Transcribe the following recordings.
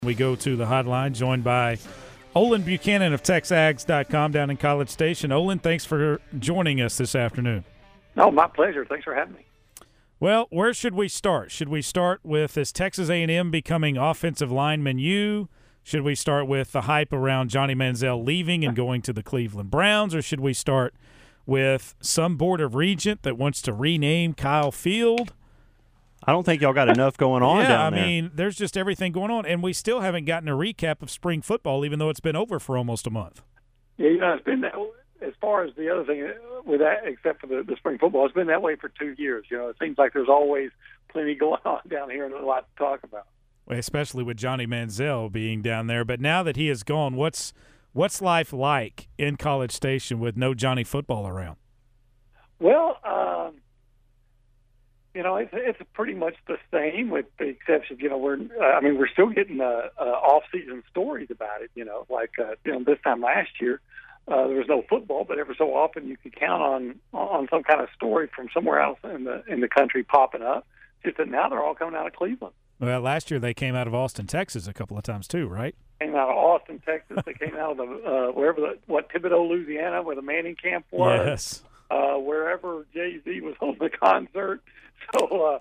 We go to the hotline, joined by Olin Buchanan of TexAgs.com down in College Station. Olin, thanks for joining us this afternoon. No, my pleasure. Thanks for having me. Well, where should we start? Should we start with is Texas A&M becoming offensive lineman U? Should we start with the hype around Johnny Manziel leaving and going to the Cleveland Browns? Or should we start with some board of regent that wants to rename Kyle Field? I don't think y'all got enough going on down there. Yeah, I mean, there's just everything going on, and we still haven't gotten a recap of spring football, even though it's been over for almost a month. Yeah, it's been that, as far as the other thing with that, except for the spring football, it's been that way for 2 years. It seems like there's always plenty going on down here and a lot to talk about. Well, especially with Johnny Manziel being down there. But now that he is gone, what's life like in College Station with no Johnny football around? Well, it's pretty much the same, with the exception, we're still getting off-season stories about it. This time last year, there was no football, but every so often you could count on some kind of story from somewhere else in the country popping up. Just that now they're all coming out of Cleveland. Well, last year they came out of Austin, Texas, a couple of times too, right? Came out of Austin, Texas. They came out of Thibodaux, Louisiana, where the Manning camp was. Yes. Wherever Jay-Z was on the concert. So,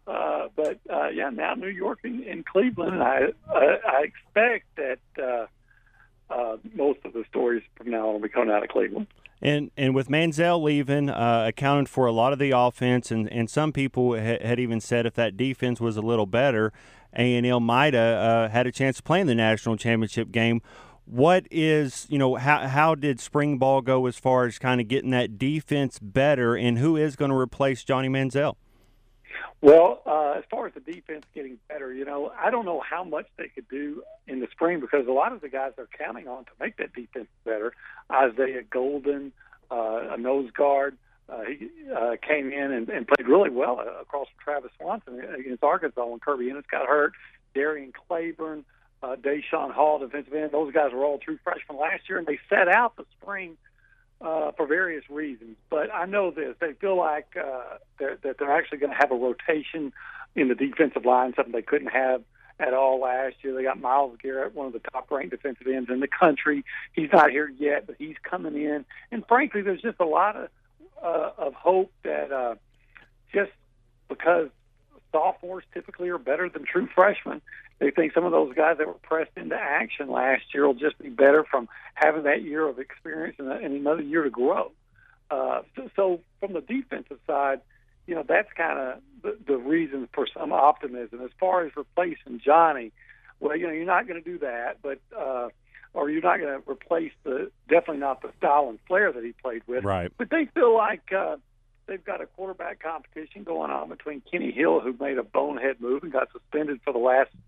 now New York and Cleveland. And I expect that most of the stories from now on will be coming out of Cleveland. And with Manziel leaving, accounted for a lot of the offense, and some people had even said if that defense was a little better, A&M might have had a chance to play in the national championship game. What is, how did spring ball go as far as kind of getting that defense better, and who is going to replace Johnny Manziel? Well, as far as the defense getting better, I don't know how much they could do in the spring, because a lot of the guys they're counting on to make that defense better, Isaiah Golden, a nose guard, he came in and played really well across from Travis Swanson against Arkansas when Kirby Ennis got hurt. Darian Claiborne, Deshaun Hall, defensive end, those guys were all true freshmen last year, and they set out the spring for various reasons. But I know this. They feel like that they're actually going to have a rotation in the defensive line, something they couldn't have at all last year. They got Myles Garrett, one of the top-ranked defensive ends in the country. He's not here yet, but he's coming in. And frankly, there's just a lot of hope that just because sophomores typically are better than true freshmen, they think some of those guys that were pressed into action last year will just be better from having that year of experience and another year to grow. So from the defensive side, that's kind of the reason for some optimism. As far as replacing Johnny, well, you're not going to do that, but or you're not going to replace definitely not the style and flair that he played with. Right. But they feel like they've got a quarterback competition going on between Kenny Hill, who made a bonehead move and got suspended for the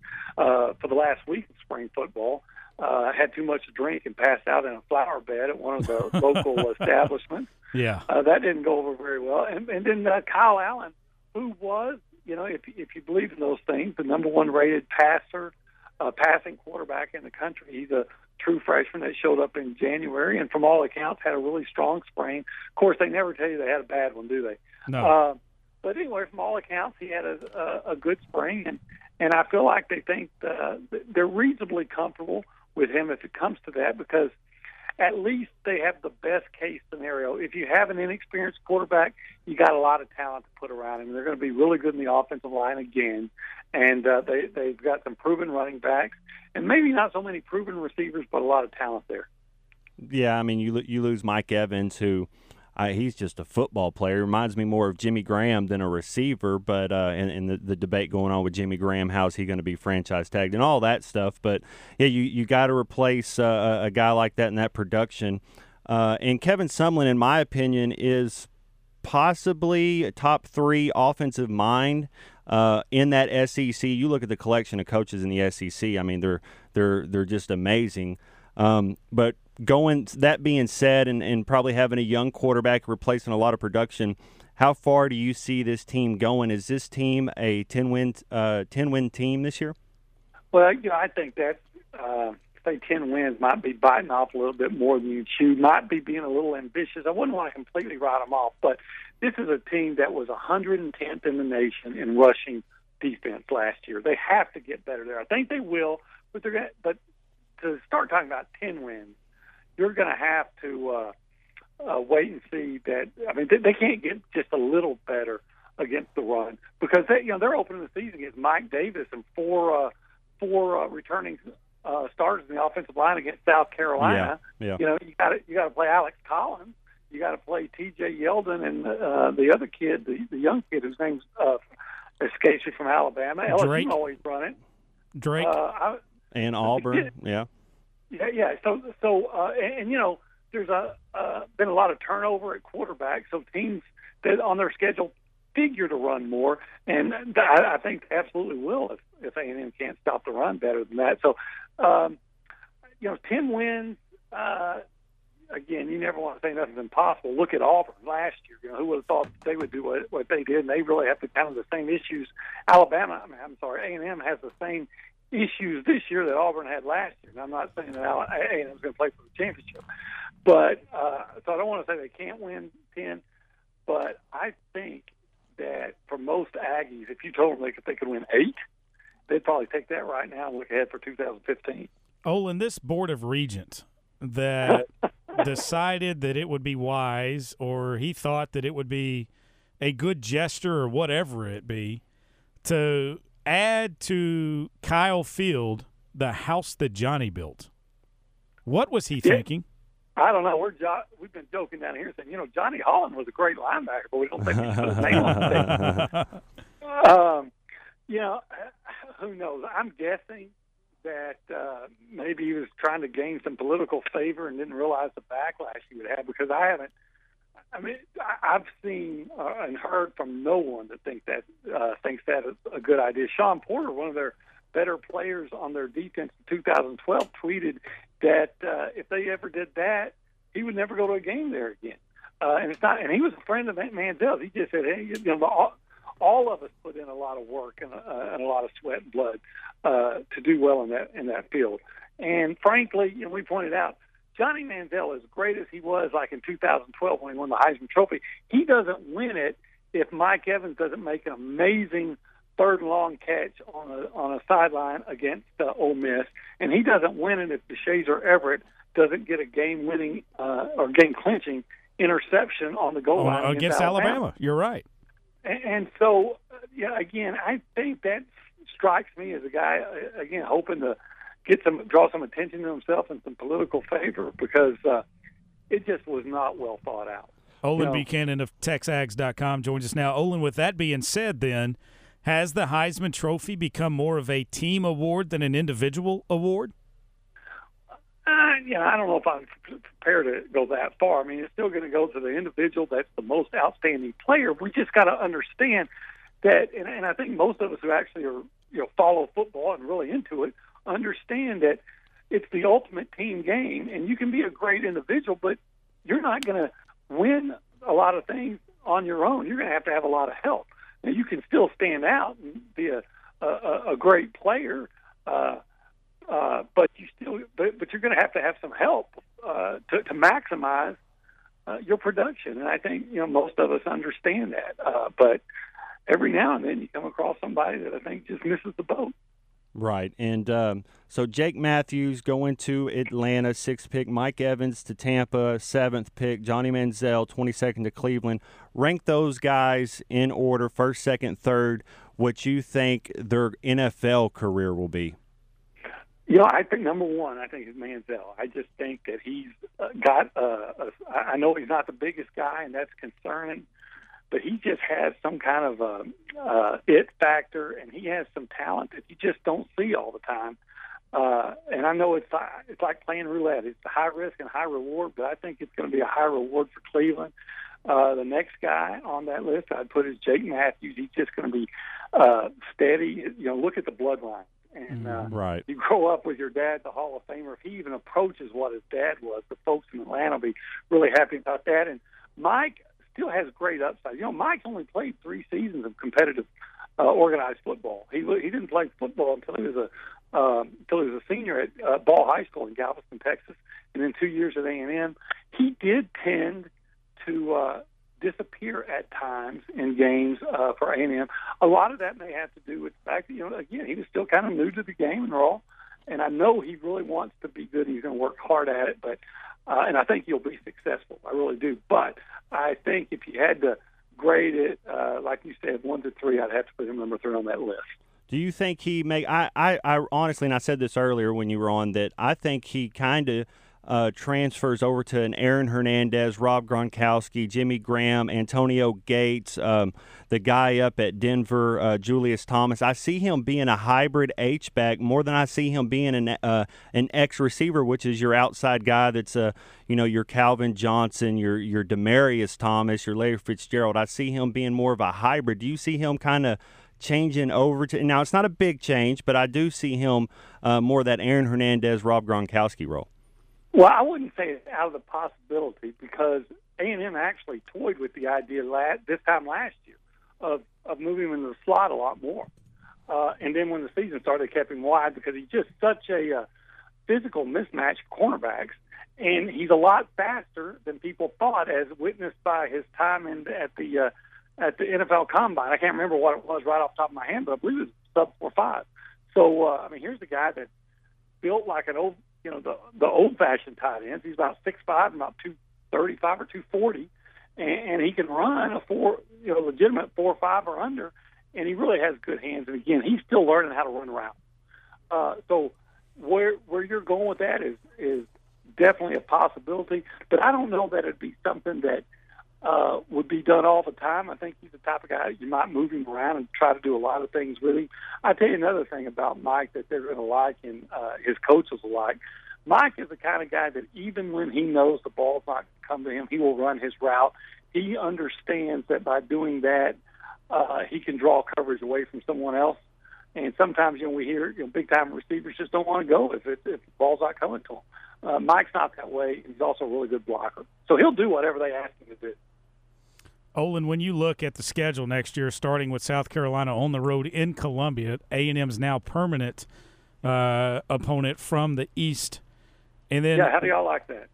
last week of spring football. Had too much to drink and passed out in a flower bed at one of the local establishments. Yeah, that didn't go over very well. And then Kyle Allen, who was, if you believe in those things, the number one rated passing quarterback in the country. He's a true freshman that showed up in January, and from all accounts had a really strong spring. Of course, they never tell you they had a bad one, do they? No. But anyway, from all accounts, he had a good spring, and I feel like they think they're reasonably comfortable with him if it comes to that, because at least they have the best case scenario. If you have an inexperienced quarterback, you got a lot of talent to put around him. They're going to be really good in the offensive line again, and they've got some proven running backs, and maybe not so many proven receivers, but a lot of talent there. Yeah, I mean, you lose Mike Evans, who he's just a football player. Reminds me more of Jimmy Graham than a receiver, but and the debate going on with Jimmy Graham, how's he going to be franchise tagged and all that stuff. But, yeah, you got to replace a guy like that in that production. And Kevin Sumlin, in my opinion, is possibly a top 3 offensive mind in that SEC. You look at the collection of coaches in the SEC. I mean, they're just amazing. But that being said, and probably having a young quarterback replacing a lot of production, how far do you see this team going? Is this team a 10-win team this year? Well, I think that say 10 wins might be biting off a little bit more than you chew, might be being a little ambitious. I wouldn't want to completely write them off, but this is a team that was 110th in the nation in rushing defense last year. They have to get better there. I think they will, but to start talking about 10 wins, you're going to have to wait and see that. I mean, they can't get just a little better against the run because they're opening the season against Mike Davis and four returning starters in the offensive line against South Carolina. Yeah. You got to play Alex Collins. You got to play T.J. Yeldon and the other kid, the young kid whose name's escapes me from Alabama. Drake. LSU always run it. Drake and Auburn. Yeah. So there's been a lot of turnover at quarterback, so teams that on their schedule figure to run more, and I think they absolutely will if A&M can't stop the run better than that. So, 10 wins. Again, you never want to say nothing's impossible. Look at Auburn last year. Who would have thought they would do what they did? And they really have kind of the same issues. A&M has the same issues this year that Auburn had last year. And I'm not saying that A&M is going to play for the championship, but so I don't want to say they can't win 10. But I think that for most Aggies, if you told them they could win 8, they'd probably take that right now and look ahead for 2015. Olin, this Board of Regents that decided that it would be wise, or he thought that it would be a good gesture or whatever it be, to add to Kyle Field the house that Johnny built. What was he thinking? I don't know. We've been joking down here saying, Johnny Holland was a great linebacker, but we don't think we put his name on it. Who knows? I'm guessing that maybe he was trying to gain some political favor and didn't realize the backlash he would have, because I've seen and heard from no one that thinks that is a good idea. Sean Porter, one of their better players on their defense in 2012, tweeted that if they ever did that, he would never go to a game there again. And he was a friend of Manziel's. He just said, hey, all of us put in a lot of work and a lot of sweat and blood to do well in that field. And frankly, we pointed out, Johnny Manziel, as great as he was like in 2012 when he won the Heisman Trophy, he doesn't win it if Mike Evans doesn't make an amazing third and long catch on a sideline against Ole Miss, and he doesn't win it if DeShazer Everett doesn't get a game-winning or game-clinching interception on the goal line against Alabama. You're right. And so, again, I think that strikes me as a guy, again, hoping to draw some attention to himself and some political favor, because it just was not well thought out. Olin Buchanan of TexAgs.com joins us now. Olin, with that being said, then, has the Heisman Trophy become more of a team award than an individual award? I don't know if I'm prepared to go that far. I mean, it's still going to go to the individual that's the most outstanding player. We just got to understand that, and I think most of us who actually are, follow football and really into it, understand that it's the ultimate team game, and you can be a great individual, but you're not going to win a lot of things on your own. You're going to have a lot of help. Now, you can still stand out and be a great player, but you're going to have some help to maximize your production. And I think most of us understand that. But every now and then you come across somebody that I think just misses the boat. Right. And so Jake Matthews going to Atlanta, 6th pick. Mike Evans to Tampa, 7th pick. Johnny Manziel, 22nd to Cleveland. Rank those guys in order, 1st, 2nd, 3rd, what you think their NFL career will be. I think number one, I think is Manziel. I just think that he's got I know he's not the biggest guy, and that's concerning, but he just has some kind of it factor, and he has some talent that you just don't see all the time. And I know it's like playing roulette. It's a high risk and high reward, but I think it's going to be a high reward for Cleveland. The next guy on that list I'd put is Jake Matthews. He's just going to be steady. Look at the bloodline. And right. You grow up with your dad, the Hall of Famer. If he even approaches what his dad was, the folks in Atlanta will be really happy about that. And Mike still has great upside. Mike's only played 3 seasons of competitive organized football. He didn't play football until he was a senior at Ball High School in Galveston, Texas, and then 2 years at A&M. He did tend to disappear at times in games for A&M. A lot of that may have to do with the fact that, again, he was still kind of new to the game and all. and I know he really wants to be good. He's going to work hard at it, but and I think he'll be successful. I really do. But I think if you had to grade it, like you said, 1 to 3, I'd have to put him number 3 on that list. Do you think he I honestly, and I said this earlier when you were on, that I think he kind of transfers over to an Aaron Hernandez, Rob Gronkowski, Jimmy Graham, Antonio Gates, the guy up at Denver, Julius Thomas. I see him being a hybrid H-back more than I see him being an X-receiver, which is your outside guy that's, your Calvin Johnson, your Demaryius Thomas, your Larry Fitzgerald. I see him being more of a hybrid. Do you see him kind of changing over to – now, it's not a big change, but I do see him more that Aaron Hernandez, Rob Gronkowski role? Well, I wouldn't say it's out of the possibility because A&M actually toyed with the idea this time last year of moving him into the slot a lot more. And then when the season started, they kept him wide because he's just such a physical mismatch of cornerbacks, and he's a lot faster than people thought, as witnessed by his time at the NFL Combine. I can't remember what it was right off the top of my head, but I believe it was sub 4.5. So, here's a guy that's built like an old, the old-fashioned tight ends. He's about 6'5", about 235 or 240, and he can run a legitimate 4.5 or under, and he really has good hands. And again, he's still learning how to run around. So where you're going with that is definitely a possibility, but I don't know that it'd be something that would be done all the time. I think he's the type of guy you might move him around and try to do a lot of things with him. I'll tell you another thing about Mike that they're going to like and his coaches will like. Mike is the kind of guy that even when he knows the ball's not going to come to him, he will run his route. He understands that by doing that, he can draw coverage away from someone else. And sometimes, we hear big-time receivers just don't want to go if the ball's not coming to him. Mike's not that way. He's also a really good blocker. So he'll do whatever they ask him to do. Olin, when you look at the schedule next year, starting with South Carolina on the road in Columbia, A&M's now permanent opponent from the East. And then, how do y'all like that?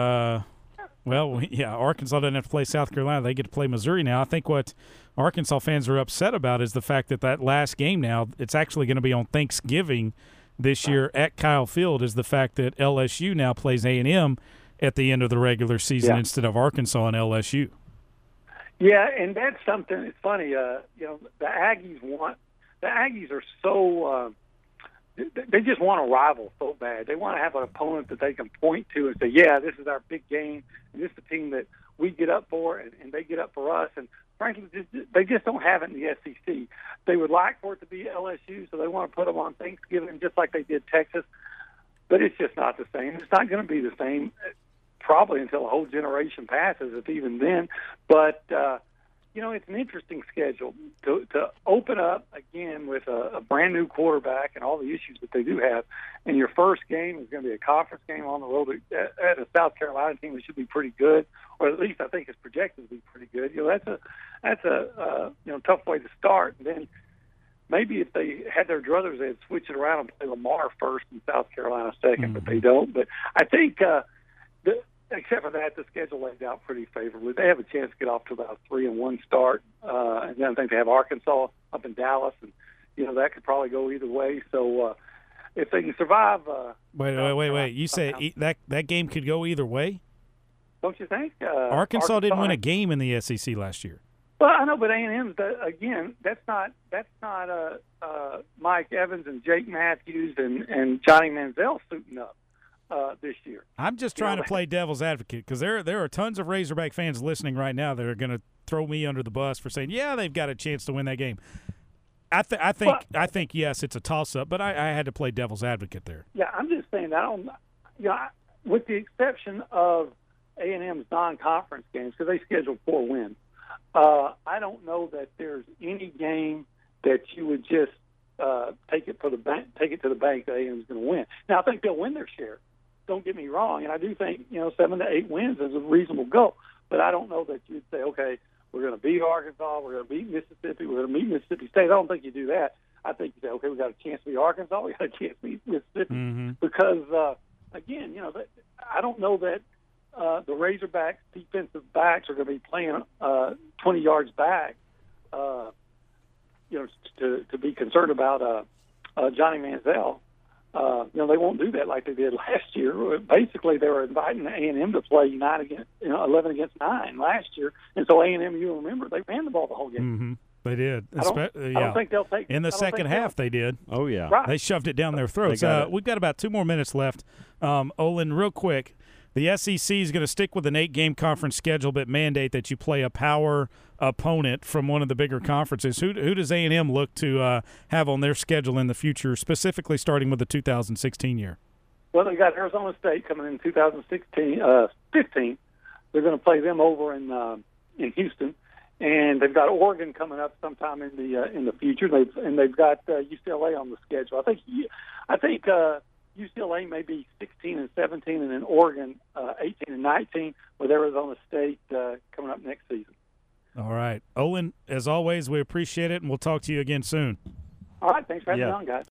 Arkansas doesn't have to play South Carolina. They get to play Missouri now. I think what Arkansas fans are upset about is the fact that last game now, it's actually going to be on Thanksgiving this year at Kyle Field, is the fact that LSU now plays A&M at the end of the regular season instead of Arkansas and LSU. Yeah, and that's something. It's funny. The Aggies are so they just want a rival so bad. They want to have an opponent that they can point to and say, "Yeah, this is our big game, and this is the team that we get up for, and they get up for us." And frankly, they just don't have it in the SEC. They would like for it to be LSU, so they want to put them on Thanksgiving just like they did Texas. But it's just not the same. It's not going to be the same probably until a whole generation passes, if even then. But, it's an interesting schedule to open up again with a brand-new quarterback and all the issues that they do have. And your first game is going to be a conference game on the road at a South Carolina team that should be pretty good, or at least I think it's projected to be pretty good. That's a tough way to start. And then maybe if they had their druthers, they'd switch it around and play Lamar first and South Carolina second, but they don't. But I think except for that, the schedule lays out pretty favorably. They have a chance to get off to about a 3-1 start, and then I think they have Arkansas up in Dallas, and that could probably go either way. So if they can survive, wait! You say that game could go either way? Don't you think? Arkansas didn't win a game in the SEC last year. Well, I know, but A&M's again. That's not Mike Evans and Jake Matthews and Johnny Manziel suiting up this year. I'm just trying to play devil's advocate because there are tons of Razorback fans listening right now that are going to throw me under the bus for saying, yeah, they've got a chance to win that game. I think yes, it's a toss-up, but I had to play devil's advocate there. Yeah, I'm just saying with the exception of A&M's non-conference games, because they scheduled 4 wins, I don't know that there's any game that you would just take it to the bank that A&M's going to win. Now, I think they'll win their share. Don't get me wrong, and I do think 7 to 8 wins is a reasonable goal. But I don't know that you'd say, okay, we're going to beat Arkansas, we're going to beat Mississippi, we're going to beat Mississippi State. I don't think you do that. I think you say, okay, we got a chance to beat Arkansas, we got a chance to beat Mississippi, because again, I don't know that the Razorbacks defensive backs are going to be playing 20 yards back, to be concerned about Johnny Manziel. They won't do that like they did last year. Basically, they were inviting A&M to play 11 against 9 last year, and so A&M, you remember, they ran the ball the whole game. Mm-hmm. They did. I don't think they'll take in the second half. They did. Oh yeah, right. They shoved it down their throats. We've got about 2 more minutes left. Olin, real quick, the SEC is going to stick with an 8-game conference schedule, but mandate that you play a power opponent from one of the bigger conferences. Who does A&M look to have on their schedule in the future, specifically starting with the 2016 year? Well, they got Arizona State coming in 15. They're going to play them over in Houston, and they've got Oregon coming up sometime in the future. They've got UCLA on the schedule. I think UCLA may be 16 and 17, and then Oregon 18 and 19, with Arizona State coming up next season. All right. Olin, as always, we appreciate it, and we'll talk to you again soon. All right. Thanks for having me on, guys.